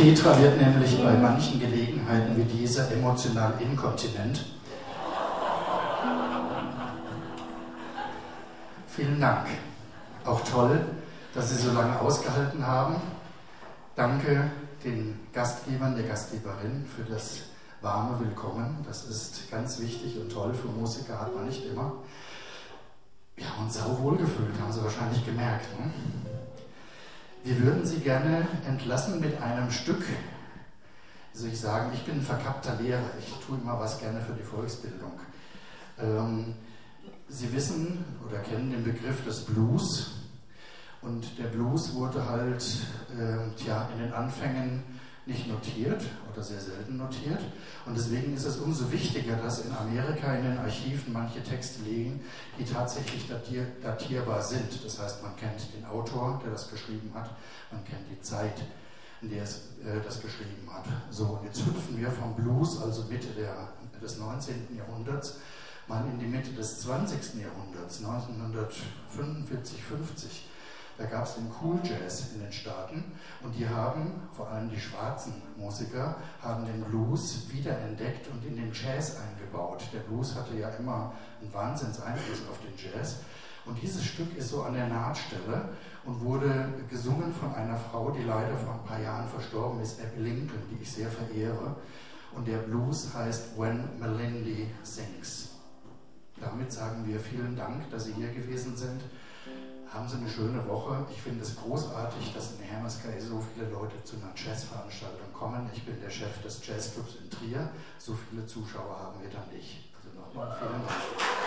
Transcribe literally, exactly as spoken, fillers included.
Petra wird nämlich bei manchen Gelegenheiten wie dieser emotional inkontinent. Vielen Dank. Auch toll, dass Sie so lange ausgehalten haben. Danke den Gastgebern, der Gastgeberin für das warme Willkommen. Das ist ganz wichtig und toll. Für Musiker hat man nicht immer. Wir haben uns sau wohl gefühlt, haben Sie wahrscheinlich gemerkt. Ne? Wir würden Sie gerne entlassen mit einem Stück. Wie soll ich sagen, ich bin ein verkappter Lehrer. Ich tue immer was gerne für die Volksbildung. Ähm, Sie wissen oder kennen den Begriff des Blues. Und der Blues wurde halt äh, tja, in den Anfängen nicht notiert oder sehr selten notiert. Und deswegen ist es umso wichtiger, dass in Amerika in den Archiven manche Texte liegen, die tatsächlich datier, datierbar sind. Das heißt, man kennt den Autor, der das geschrieben hat, man kennt die Zeit, in der es äh, das geschrieben hat. So, und jetzt hüpfen wir vom Blues, also Mitte der, des neunzehnten Jahrhunderts, mal in die Mitte des zwanzigsten Jahrhunderts, neunzehnhundertfünfundvierzig, fünfzig. Da gab es den Cool Jazz in den Staaten und die haben, vor allem die schwarzen Musiker, haben den Blues wiederentdeckt und in den Jazz eingebaut. Der Blues hatte ja immer einen Wahnsinnseinfluss auf den Jazz. Und dieses Stück ist so an der Nahtstelle und wurde gesungen von einer Frau, die leider vor ein paar Jahren verstorben ist, Abby Lincoln, die ich sehr verehre. Und der Blues heißt When Melindy Sings. Damit sagen wir vielen Dank, dass Sie hier gewesen sind. Haben Sie eine schöne Woche. Ich finde es großartig, dass in Hermeskeil so viele Leute zu einer Jazzveranstaltung kommen. Ich bin der Chef des Jazzclubs in Trier. So viele Zuschauer haben wir da nicht. Also nochmal vielen Dank.